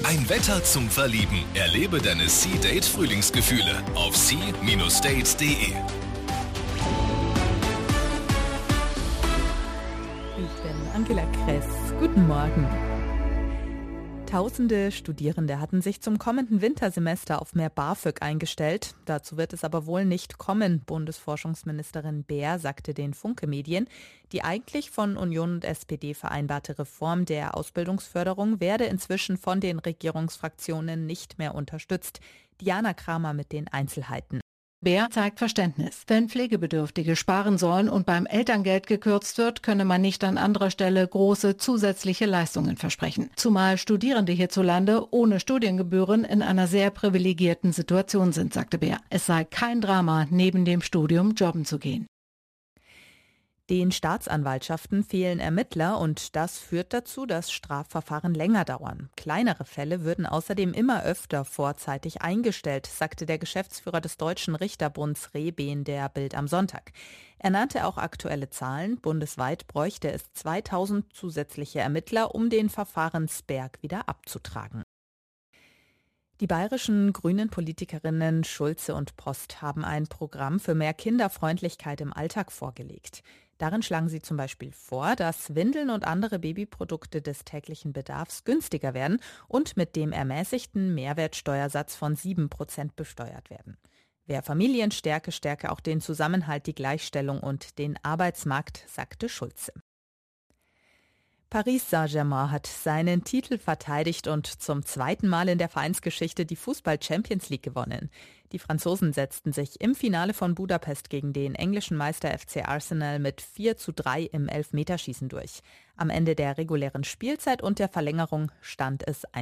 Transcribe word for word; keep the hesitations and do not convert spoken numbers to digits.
Ein Wetter zum Verlieben. Erlebe deine Sea-Date-Frühlingsgefühle auf sea Bindestrich date punkt de. Ich bin Angela Kress. Guten Morgen. Tausende Studierende hatten sich zum kommenden Wintersemester auf mehr BAföG eingestellt. Dazu wird es aber wohl nicht kommen. Bundesforschungsministerin Baer sagte den Funke-Medien, die eigentlich von Union und S P D vereinbarte Reform der Ausbildungsförderung werde inzwischen von den Regierungsfraktionen nicht mehr unterstützt. Diana Kramer mit den Einzelheiten. Baer zeigt Verständnis. Wenn Pflegebedürftige sparen sollen und beim Elterngeld gekürzt wird, könne man nicht an anderer Stelle große zusätzliche Leistungen versprechen. Zumal Studierende hierzulande ohne Studiengebühren in einer sehr privilegierten Situation sind, sagte Baer. Es sei kein Drama, neben dem Studium jobben zu gehen. Den Staatsanwaltschaften fehlen Ermittler und das führt dazu, dass Strafverfahren länger dauern. Kleinere Fälle würden außerdem immer öfter vorzeitig eingestellt, sagte der Geschäftsführer des Deutschen Richterbunds Rehbehn der Bild am Sonntag. Er nannte auch aktuelle Zahlen. Bundesweit bräuchte es zweitausend zusätzliche Ermittler, um den Verfahrensberg wieder abzutragen. Die bayerischen grünen Politikerinnen Schulze und Post haben ein Programm für mehr Kinderfreundlichkeit im Alltag vorgelegt. Darin schlagen sie zum Beispiel vor, dass Windeln und andere Babyprodukte des täglichen Bedarfs günstiger werden und mit dem ermäßigten Mehrwertsteuersatz von sieben Prozent besteuert werden. Wer Familien stärke, stärke auch den Zusammenhalt, die Gleichstellung und den Arbeitsmarkt, sagte Schulze. Paris Saint-Germain hat seinen Titel verteidigt und zum zweiten Mal in der Vereinsgeschichte die Fußball-Champions League gewonnen. Die Franzosen setzten sich im Finale von Budapest gegen den englischen Meister F C Arsenal mit vier zu drei im Elfmeterschießen durch. Am Ende der regulären Spielzeit und der Verlängerung stand es